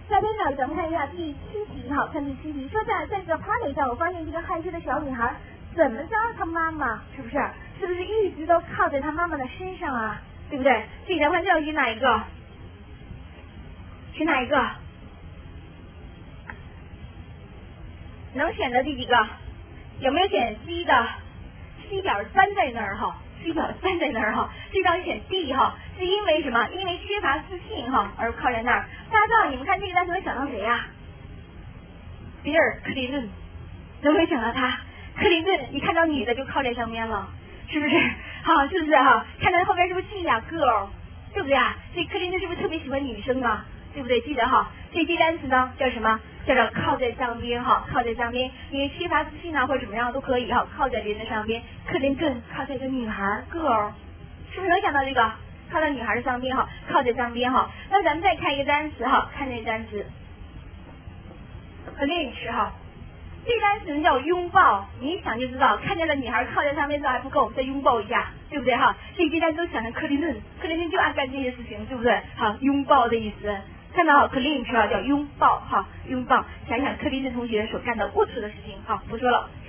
下边呢，咱们看一下第7题，好，看第7题，说在这个 party 上，我发现一个害羞的小女孩，怎么着她妈妈是不是一直都靠在她妈妈的身上啊，对不对？所以咱们看这道题哪一个？选哪一个？能选的第几个？有没有选 C 的 ？C 表3在那儿哈。C 表3在那儿哈，这道题选 D 哈，是因为什么？因为缺乏自信哈而靠在那儿。大家知道你们看这个单词能想到谁呀？比尔·克林顿，都没想到他。克林顿一看到女的就靠在上面了，是不是？好，是不是哈？看到后边是不是记俩 girl， 对不对啊？所以克林顿是不是特别喜欢女生啊？对不对？记得哈，这些单词呢叫什么？叫做靠在上边哈，靠在上边，因为缺乏自信啊或者怎么样都可以哈，靠在别人的上边。克林顿靠在一个女孩 girl， 是不是能想到这个？靠在女孩的上边哈，靠在上边哈。那咱们再看一个单词哈，看这个单词 clinch 哈，这单词叫拥抱，你一想就知道，看见了女孩靠在上面之后还不够，再拥抱一下，对不对哈？这些单词都想成克林顿，克林顿就爱干这些事情，对不对？好，拥抱的意思。看到好 clinch 啊，叫拥抱哈，拥抱。想想克林顿同学所干的龌龊的事情，好，不说了。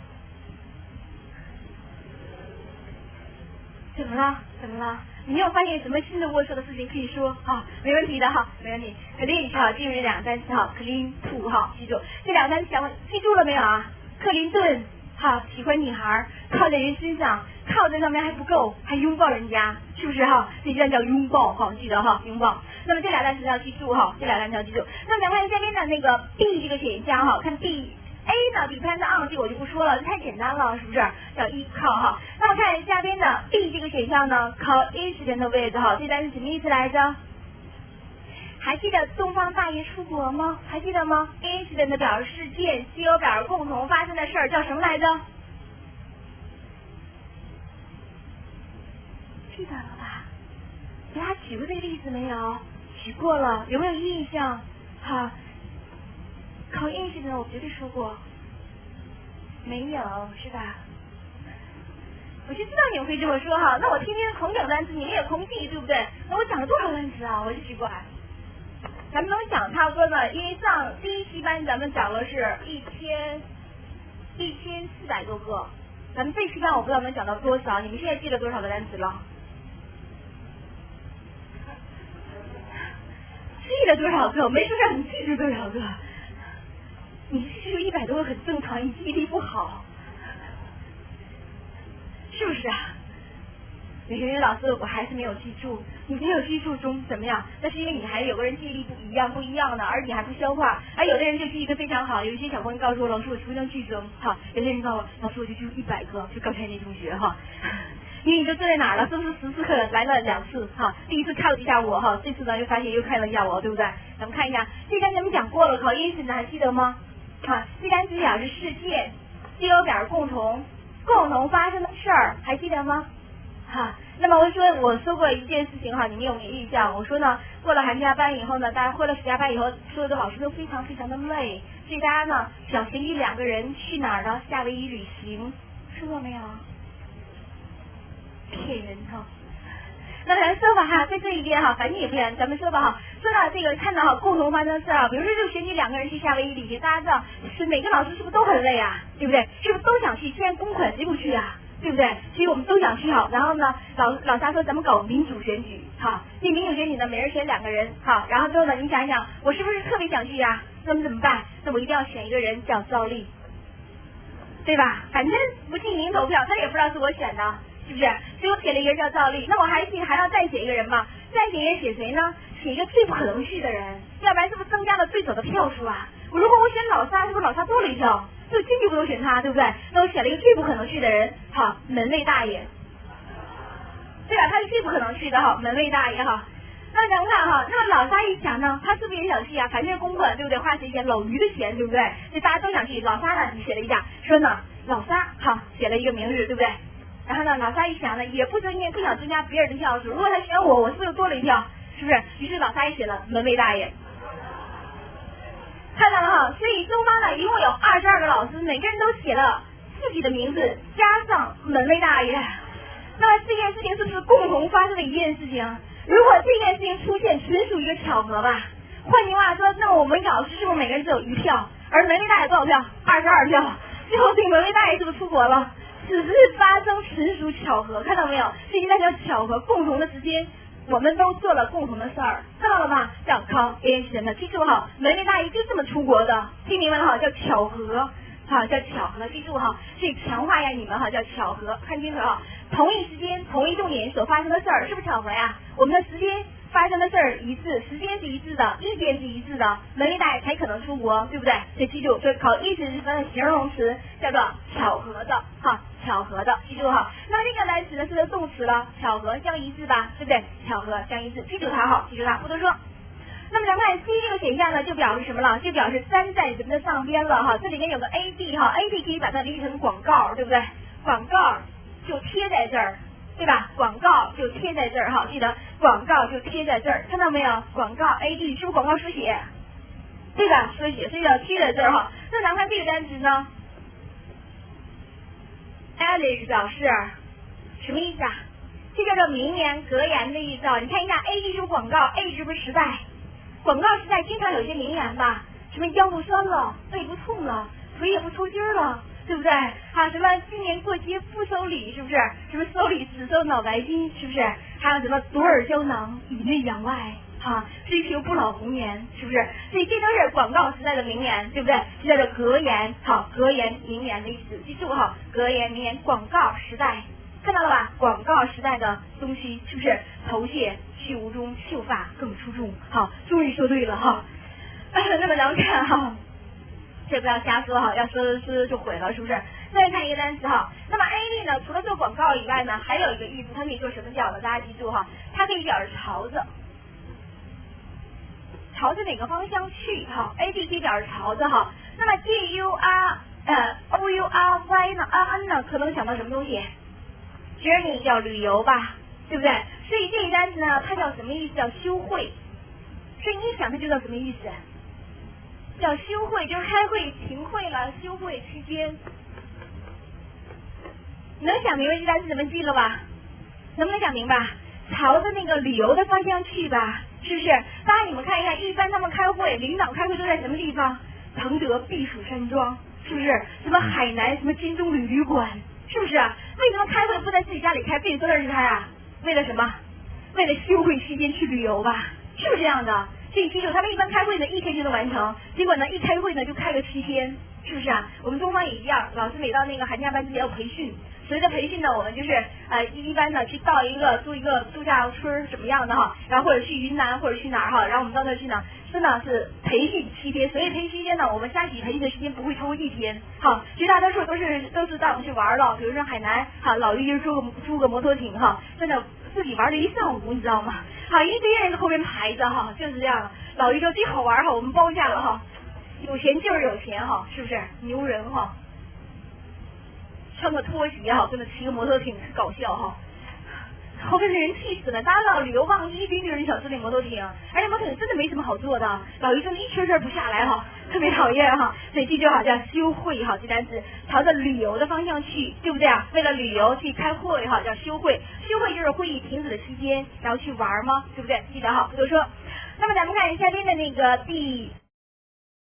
怎么了？怎么了？你有发现什么新的龌龊的事情可以说啊？没问题的哈，没问题。clinch 哈，记住这两个单词哈 ，clean to 哈，记住这两个单词，记住了没有啊？克林顿哈，喜欢女孩，靠在人身上，靠在上面还不够，还拥抱人家，是不是哈？这叫拥抱哈，记得哈，拥抱。那么这俩单词要记住哈，这俩单词要记住。那咱们看下边的那个 B 这个选项哈，看 B。A 呢 depend on 这个我就不说了，这太简单了，是不是？叫依靠哈。那么看下边的 B 这个选项呢 ，coincident with 哈，这单词什么意思来着？还记得东方大爷出国吗？还记得吗 ？incident 表示事件 ，co 表示共同发生的事儿，叫什么来着？记得了吧？给大家举过这个例子没有？举过了，有没有印象？哈。coincident 我绝对说过，没有是吧？我就知道你们会这么说哈，那我天天空讲单词，你们也空记，对不对？那我讲了多少单词啊？我就奇怪，咱们能讲差不多呢，因为上第1期班咱们讲了是1400多个，咱们这期班我不知道能讲到多少，你们现在记了多少个单词了？记了多少个？没说让你记住多少个。你记住100多个很正常，你记忆力不好，是不是啊？有些人老师我还是没有记住，你没有记住中怎么样？那是因为你还有个人记忆力不一样的，而你还不消化。而有的人就记忆力非常好，有一些小朋友告诉我，老师我不能记住哈。有些人告诉我，老师我就记住100个，就刚才那同学哈。因为你都坐在哪儿了？是不是14课来了2次哈？第一次看了一下我哈，这次呢又发现又看了一下我，对不对？咱们看一下，这单咱们讲过了，考incident还记得吗？啊，这单词表示事件，co表示共同发生的事儿，还记得吗？哈，那么我说过一件事情哈，你们有没有印象？我说呢，过了寒假班以后呢，大家过了暑假班以后，所有的老师都非常非常的累，所以大家呢想协议2个人去哪儿呢？夏威夷旅行，说过没有？骗人哈。那咱说吧哈，在这一边哈，反正也不然，咱们说吧哈，说到这个看到哈共同发生的事啊，比如说就选你2个人去夏威夷旅行，大家知道是每个老师是不是都很累啊？对不对？是不是都想去？虽然公款谁不去啊？对不对？所以我们都想去好。然后呢，老沙说咱们搞民主选举哈，这民主选举呢，每人选2个人好，然后之后呢，你想一想，我是不是特别想去呀？那么怎么办？那我一定要选一个人叫赵丽，对吧？反正不进行投票，他也不知道是我选的。是不是？所以我写了一个人叫赵丽，那我还要再写一个人嘛？再写一个人写谁呢？写一个最不可能去的人，要不然是不是增加了对手的票数啊？如果我选老沙，是不是老沙多了一票？就坚决不能选他，对不对？那我选了一个最不可能去的人，好，门卫大爷，对吧？他是最不可能去的哈，门卫大爷哈。那咱们看哈，那么老沙一想呢，他是不是也想去啊？反正公款对不对？花谁钱？老于的钱，对不对？所以大家都想去。老沙呢，你写了一下，说呢，老沙好，写了一个名日，对不对？然后呢，老沙一想呢，也不想增加别人的票数，如果他选我是不是又多了一票？是不是？于是老沙也写了门卫大爷。看到了哈，所以中方呢一共有22个老师，每个人都写了自己的名字，加上门卫大爷。那么这件事情是不是共同发生的一件事情？如果这件事情出现，纯属一个巧合吧？ 换句话说，那我们老师是不是每个人都有1票？而门卫大爷多少票？22票。最后这个门卫大爷是不是出国了？只是发生纯属巧合，看到没有？这一代叫巧合，共同的时间，我们都做了共同的事儿，看到了吗？叫 coincidence， 记住哈，门卫大爷就这么出国的，听明白了哈？叫巧合，好，叫巧合，记住哈，去强化一下你们哈，叫巧合，看清楚哈。同一时间、同一重点所发生的事儿，是不是巧合呀？我们的时间发生的事儿一致，时间是一致的，意见是一致的，门卫大爷才可能出国，对不对？所以记住，所以考意思是分的形容词叫做巧合的，哈，巧合的，记住哈。那么这个来指的是个动词了，巧合相一致吧，对不对？巧合相一致，记住它哈，记住它，不多说。那么咱们看 C 这个选项呢，就表示什么了？就表示3在咱们的上边了哈，这里面有个 AD 哈 ，AD 可以把它理解成广告，对不对？广告就贴在这儿，对吧？广告就贴在这儿哈，记得广告就贴在这儿，看到没有？广告 AD 是不是广告缩写？对吧？缩写，所以要贴在这儿哈。那咱们看这个单词呢 ，Alice 表示什么意思啊？这叫做名言格言的意思啊。你看一下 AD 是不是广告 ，A 是不是时代？广告时代经常有一些名言吧，什么腰不酸了，背不痛了，腿也不抽筋了，对不对？还有什么今年过节不收礼，是不是？什么收礼只收脑白金，是不是？还有什么左耳胶囊，以内养外，哈，追求不老红颜，是不是？所以这都是广告时代的名言，对不对？这叫做格言，好，格言名言的意思，记住哈，格言名言，广告时代。看到了吧？广告时代的东西是不是头屑去无踪，秀发更出众？好，终于说对了哈。那么咱们看哈，这不要瞎说哈，要说就毁了，是不是？再看一个单词哈，那么 AD 呢，除了做广告以外呢，还有一个意思，它可以做什么角的？大家记住哈，它可以表示朝着哪个方向去哈 ？AD 可以表示朝着哈。那么 GUROURY 呢 ？RN 呢？可能想到什么东西？Journey 叫旅游吧，对不对？所以这一单词呢，它叫什么意思？叫休会。所以你想它就叫什么意思？叫休会，就是开会停会了，休会期间。能想明白这单词怎么记了吧？能不能想明白？朝着那个旅游的方向去吧，是不是？当然你们看一看，一般他们开会，领导开会都在什么地方？承德避暑山庄，是不是？什么海南什么金钟旅馆？是不是啊？为什么开会不在自己家里开，非得坐那儿去开啊？为了什么？为了休会期间去旅游吧？是不是这样的？所以记住，他们一般开会呢1天就能完成，结果呢一开会呢就开个7天，是不是啊？我们东方也一样，老师每到那个寒假班之前要培训，所谓的培训呢，我们就是一般呢去租一个度假村怎么样的哈，然后或者去云南或者去哪儿哈，然后我们到那儿去呢，真的是培训7天，所以培训期间呢，我们加起培训的时间不会超过1天，好，绝大多数都是带我们去玩了，比如说海南，好，老于就是租个摩托艇哈，真的自己玩了1上午，你知道吗？好，一堆人在后面排着哈，就是这样，老于说贼好玩哈，我们包下了哈，有钱就是有钱哈，是不是？牛人哈，穿个拖鞋哈，跟着骑个摩托艇是搞笑哈。后面的人气死了，大家知道旅游旺季一堆人想坐那摩托艇，而且摩托艇真的没什么好坐的，老于真的一圈不下来哈，特别讨厌哈。所以记住哈，叫休会哈，这单词朝着旅游的方向去，对不对啊？为了旅游去开会哈，叫休会。休会就是会议停止的期间，然后去玩吗？对不对？记得哈，不多说。那么咱们看下边的那个第